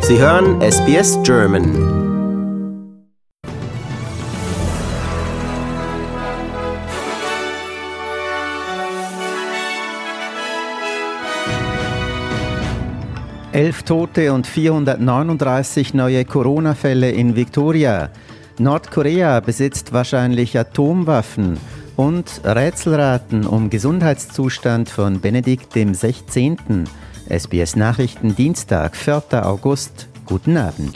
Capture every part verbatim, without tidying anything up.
Sie hören S B S German. Elf Tote und vierhundertneununddreißig neue Corona-Fälle in Victoria. Nordkorea besitzt wahrscheinlich Atomwaffen. Und Rätselraten um Gesundheitszustand von Benedikt dem Sechzehnten. S B S Nachrichten Dienstag, vierten August. Guten Abend.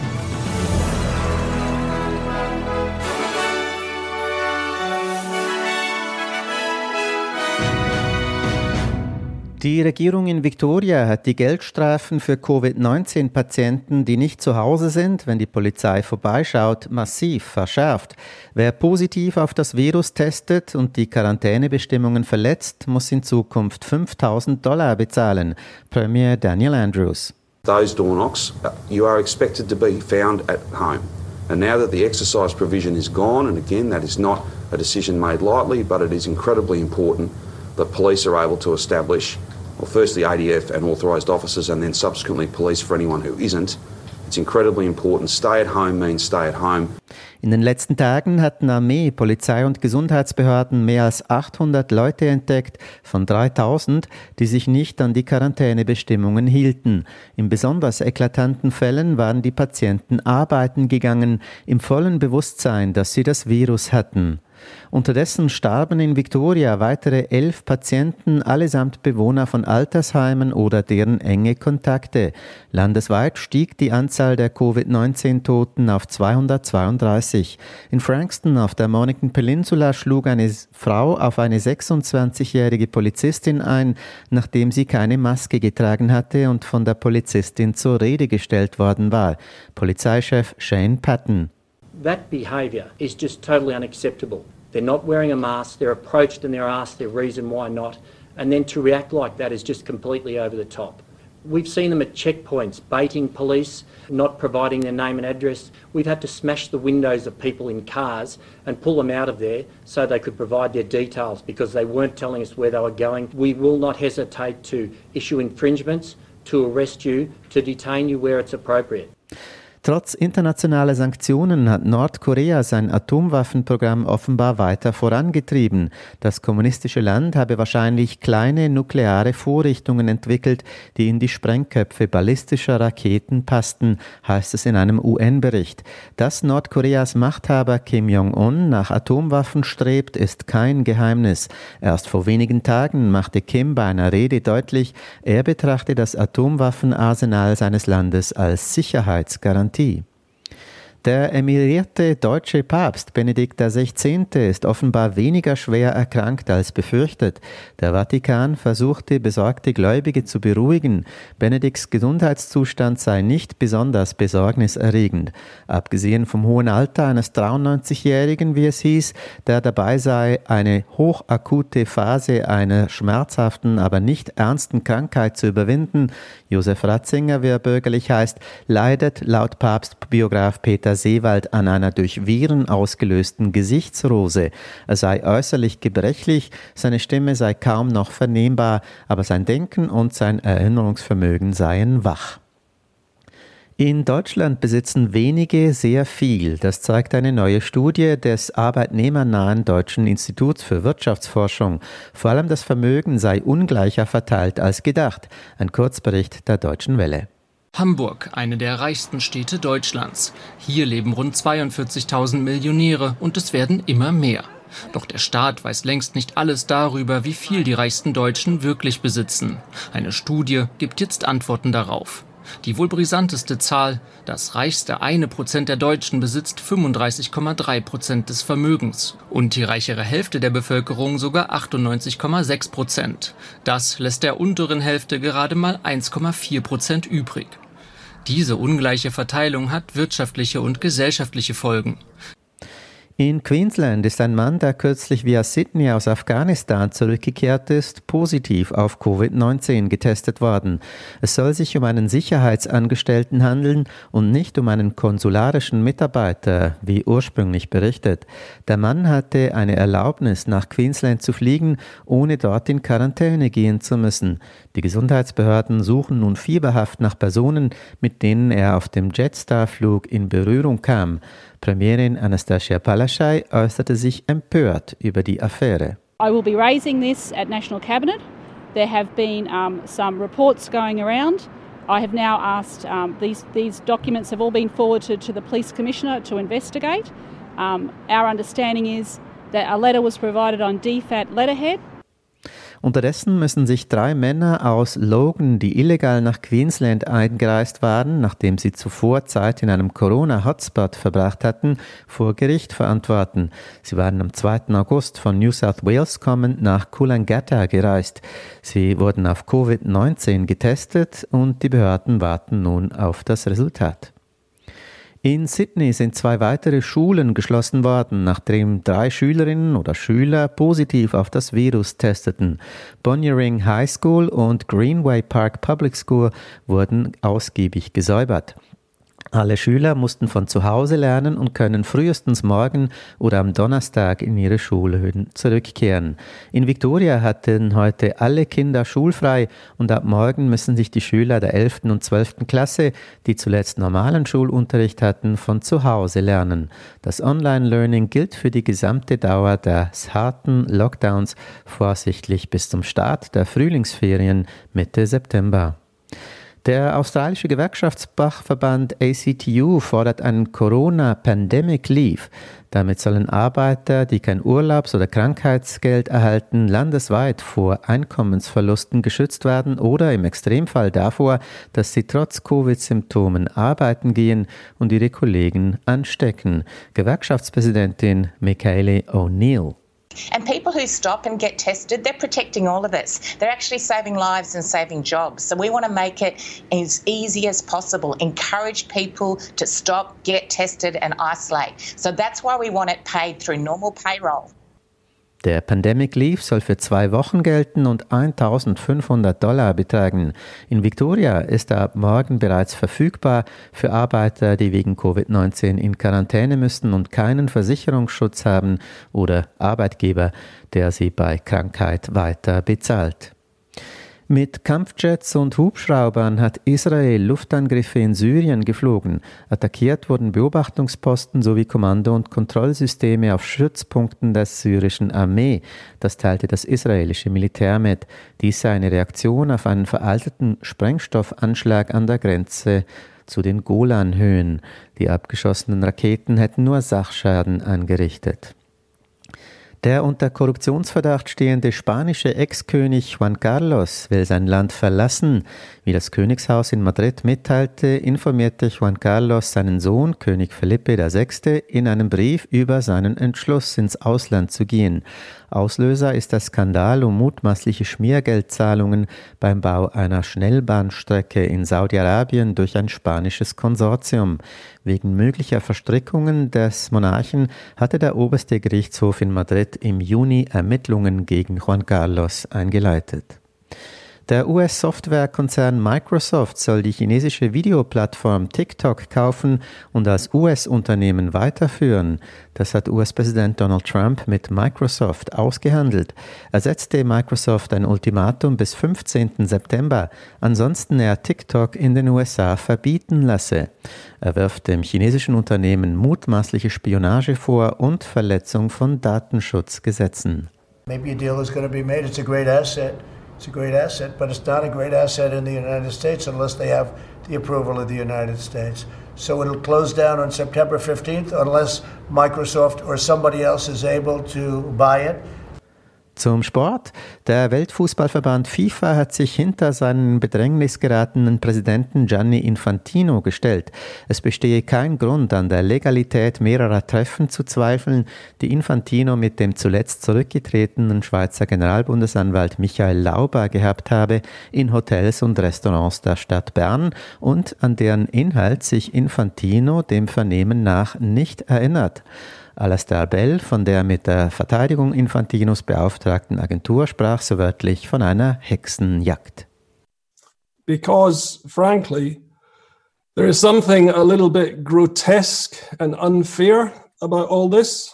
Die Regierung in Victoria hat die Geldstrafen für Covid neunzehn Patienten, die nicht zu Hause sind, wenn die Polizei vorbeischaut, massiv verschärft. Wer positiv auf das Virus testet und die Quarantänebestimmungen verletzt, muss in Zukunft fünftausend Dollar bezahlen. Premier Daniel Andrews. Those door knocks, you are expected to be found at home. And now that the exercise provision is gone, and again, that is not a decision made lightly, but it is incredibly important that police are able to establish, well, first the A D F and authorised officers, and then subsequently police for anyone who isn't. It's incredibly important. Stay at home means stay at home. In den letzten Tagen hatten Armee, Polizei und Gesundheitsbehörden mehr als achthundert Leute entdeckt, von dreitausend, die sich nicht an die Quarantänebestimmungen hielten. In besonders eklatanten Fällen waren die Patienten arbeiten gegangen, im vollen Bewusstsein, dass sie das Virus hatten. Unterdessen starben in Victoria weitere elf Patienten, allesamt Bewohner von Altersheimen oder deren enge Kontakte. Landesweit stieg die Anzahl der Covid neunzehn Toten auf zweihundertzweiunddreißig. In Frankston auf der Mornington Peninsula schlug eine Frau auf eine sechsundzwanzigjährige Polizistin ein, nachdem sie keine Maske getragen hatte und von der Polizistin zur Rede gestellt worden war. Polizeichef Shane Patton. That behaviour is just totally unacceptable. They're not wearing a mask, they're approached and they're asked their reason why not, and then to react like that is just completely over the top. We've seen them at checkpoints, baiting police, not providing their name and address. We've had to smash the windows of people in cars and pull them out of there so they could provide their details because they weren't telling us where they were going. We will not hesitate to issue infringements, to arrest you, to detain you where it's appropriate. Trotz internationaler Sanktionen hat Nordkorea sein Atomwaffenprogramm offenbar weiter vorangetrieben. Das kommunistische Land habe wahrscheinlich kleine nukleare Vorrichtungen entwickelt, die in die Sprengköpfe ballistischer Raketen passten, heißt es in einem U N-Bericht. Dass Nordkoreas Machthaber Kim Jong-un nach Atomwaffen strebt, ist kein Geheimnis. Erst vor wenigen Tagen machte Kim bei einer Rede deutlich, er betrachte das Atomwaffenarsenal seines Landes als Sicherheitsgarantie. Der emerierte deutsche Papst Benedikt der Sechzehnte ist offenbar weniger schwer erkrankt als befürchtet. Der Vatikan versuchte, besorgte Gläubige zu beruhigen. Benedikts Gesundheitszustand sei nicht besonders besorgniserregend. Abgesehen vom hohen Alter eines dreiundneunzigjährigen, wie es hieß, der dabei sei, eine hochakute Phase einer schmerzhaften, aber nicht ernsten Krankheit zu überwinden. Josef Ratzinger, wie er bürgerlich heißt, leidet laut Papstbiograf Peter Seewald an einer durch Viren ausgelösten Gesichtsrose. Er sei äußerlich gebrechlich, seine Stimme sei kaum noch vernehmbar, aber sein Denken und sein Erinnerungsvermögen seien wach. In Deutschland besitzen wenige sehr viel. Das zeigt eine neue Studie des arbeitnehmernahen Deutschen Instituts für Wirtschaftsforschung. Vor allem das Vermögen sei ungleicher verteilt als gedacht. Ein Kurzbericht der Deutschen Welle. Hamburg, eine der reichsten Städte Deutschlands. Hier leben rund zweiundvierzigtausend Millionäre und es werden immer mehr. Doch der Staat weiß längst nicht alles darüber, wie viel die reichsten Deutschen wirklich besitzen. Eine Studie gibt jetzt Antworten darauf. Die wohl brisanteste Zahl: das reichste eine Prozent der Deutschen besitzt fünfunddreißig Komma drei Prozent des Vermögens und die reichere Hälfte der Bevölkerung sogar achtundneunzig Komma sechs Prozent. Das lässt der unteren Hälfte gerade mal eins Komma vier Prozent übrig. Diese ungleiche Verteilung hat wirtschaftliche und gesellschaftliche Folgen. In Queensland ist ein Mann, der kürzlich via Sydney aus Afghanistan zurückgekehrt ist, positiv auf Covid neunzehn getestet worden. Es soll sich um einen Sicherheitsangestellten handeln und nicht um einen konsularischen Mitarbeiter, wie ursprünglich berichtet. Der Mann hatte eine Erlaubnis, nach Queensland zu fliegen, ohne dort in Quarantäne gehen zu müssen. Die Gesundheitsbehörden suchen nun fieberhaft nach Personen, mit denen er auf dem Jetstar-Flug in Berührung kam. Premierin Anastasia Palaszczuk äußerte sich empört über die Affäre. I will be raising this at National Cabinet. There have been um, some reports going around. I have now asked, um, these, these documents have all been forwarded to the Police Commissioner to investigate. Um, our understanding is that a letter was provided on D FAT letterhead. Unterdessen müssen sich drei Männer aus Logan, die illegal nach Queensland eingereist waren, nachdem sie zuvor Zeit in einem Corona-Hotspot verbracht hatten, vor Gericht verantworten. Sie waren am zweiten August von New South Wales kommend nach Coolangatta gereist. Sie wurden auf Covid neunzehn getestet und die Behörden warten nun auf das Resultat. In Sydney sind zwei weitere Schulen geschlossen worden, nachdem drei Schülerinnen oder Schüler positiv auf das Virus testeten. Bonyering High School und Greenway Park Public School wurden ausgiebig gesäubert. Alle Schüler mussten von zu Hause lernen und können frühestens morgen oder am Donnerstag in ihre Schulhöhen zurückkehren. In Victoria hatten heute alle Kinder schulfrei und ab morgen müssen sich die Schüler der elften und zwölften Klasse, die zuletzt normalen Schulunterricht hatten, von zu Hause lernen. Das Online-Learning gilt für die gesamte Dauer des harten Lockdowns, voraussichtlich bis zum Start der Frühlingsferien Mitte September. Der australische Gewerkschaftsfachverband A C T U fordert einen Corona-Pandemic Leave. Damit sollen Arbeiter, die kein Urlaubs- oder Krankheitsgeld erhalten, landesweit vor Einkommensverlusten geschützt werden oder im Extremfall davor, dass sie trotz Covid-Symptomen arbeiten gehen und ihre Kollegen anstecken. Gewerkschaftspräsidentin Michaela O'Neill. And people who stop and get tested, they're protecting all of us. They're actually saving lives and saving jobs. So we want to make it as easy as possible, encourage people to stop, get tested and isolate. So that's why we want it paid through normal payroll. Der Pandemic Leave soll für zwei Wochen gelten und eintausendfünfhundert Dollar betragen. In Victoria ist er ab morgen bereits verfügbar für Arbeiter, die wegen Covid neunzehn in Quarantäne müssen und keinen Versicherungsschutz haben oder Arbeitgeber, der sie bei Krankheit weiter bezahlt. Mit Kampfjets und Hubschraubern hat Israel Luftangriffe in Syrien geflogen. Attackiert wurden Beobachtungsposten sowie Kommando- und Kontrollsysteme auf Stützpunkten der syrischen Armee. Das teilte das israelische Militär mit. Dies sei eine Reaktion auf einen veralteten Sprengstoffanschlag an der Grenze zu den Golanhöhen. Die abgeschossenen Raketen hätten nur Sachschaden angerichtet. Der unter Korruptionsverdacht stehende spanische Ex-König Juan Carlos will sein Land verlassen. Wie das Königshaus in Madrid mitteilte, informierte Juan Carlos seinen Sohn, König Felipe der Sechste, in einem Brief über seinen Entschluss, ins Ausland zu gehen. Auslöser ist der Skandal um mutmaßliche Schmiergeldzahlungen beim Bau einer Schnellbahnstrecke in Saudi-Arabien durch ein spanisches Konsortium. Wegen möglicher Verstrickungen des Monarchen hatte der oberste Gerichtshof in Madrid im Juni Ermittlungen gegen Juan Carlos eingeleitet. Der U S-Softwarekonzern Microsoft soll die chinesische Videoplattform TikTok kaufen und als U S-Unternehmen weiterführen. Das hat U S-Präsident Donald Trump mit Microsoft ausgehandelt. Er setzte Microsoft ein Ultimatum bis fünfzehnten September, ansonsten er TikTok in den U S A verbieten lasse. Er wirft dem chinesischen Unternehmen mutmaßliche Spionage vor und Verletzung von Datenschutzgesetzen. Maybe a deal is going to be made. It's a great asset. It's a great asset, but it's not a great asset in the United States unless they have the approval of the United States. So it'll close down on September fifteenth unless Microsoft or somebody else is able to buy it. Zum Sport. Der Weltfußballverband FIFA hat sich hinter seinen Bedrängnis geratenen Präsidenten Gianni Infantino gestellt. Es bestehe kein Grund, an der Legalität mehrerer Treffen zu zweifeln, die Infantino mit dem zuletzt zurückgetretenen Schweizer Generalbundesanwalt Michael Lauber gehabt habe, in Hotels und Restaurants der Stadt Bern und an deren Inhalt sich Infantino dem Vernehmen nach nicht erinnert. Alastair Bell von der mit der Verteidigung Infantinos beauftragten Agentur sprach so wörtlich von einer Hexenjagd. Because, frankly, there is something a little bit grotesque and unfair about all this.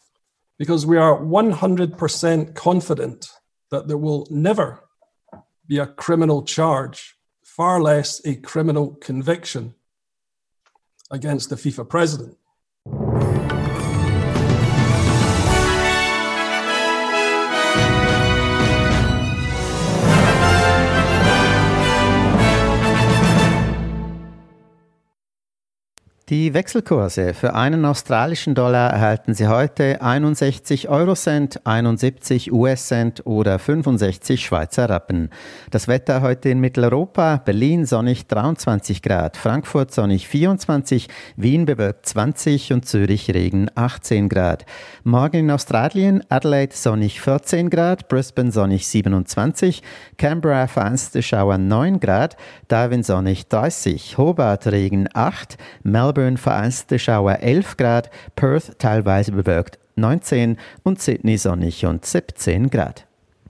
Because we are one hundred percent confident that there will never be a criminal charge, far less a criminal conviction against the FIFA president. Die Wechselkurse für einen australischen Dollar erhalten Sie heute einundsechzig Eurocent, einundsiebzig U S-Cent oder fünfundsechzig Schweizer Rappen. Das Wetter heute in Mitteleuropa: Berlin sonnig dreiundzwanzig Grad, Frankfurt sonnig vierundzwanzig, Wien bewölkt zwanzig und Zürich Regen achtzehn Grad. Morgen in Australien: Adelaide sonnig vierzehn Grad, Brisbane sonnig siebenundzwanzig, Canberra vereinzelte Schauer neun Grad, Darwin sonnig dreißig, Hobart Regen acht, Melbourne vereinzelte Schauer elf Grad, Perth teilweise bewölkt neunzehn und Sydney sonnig und siebzehn Grad.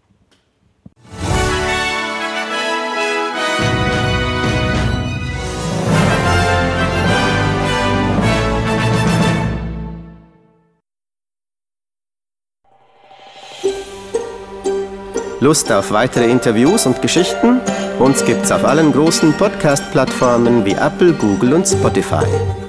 Lust auf weitere Interviews und Geschichten? Uns gibt's auf allen großen Podcast-Plattformen wie Apple, Google und Spotify.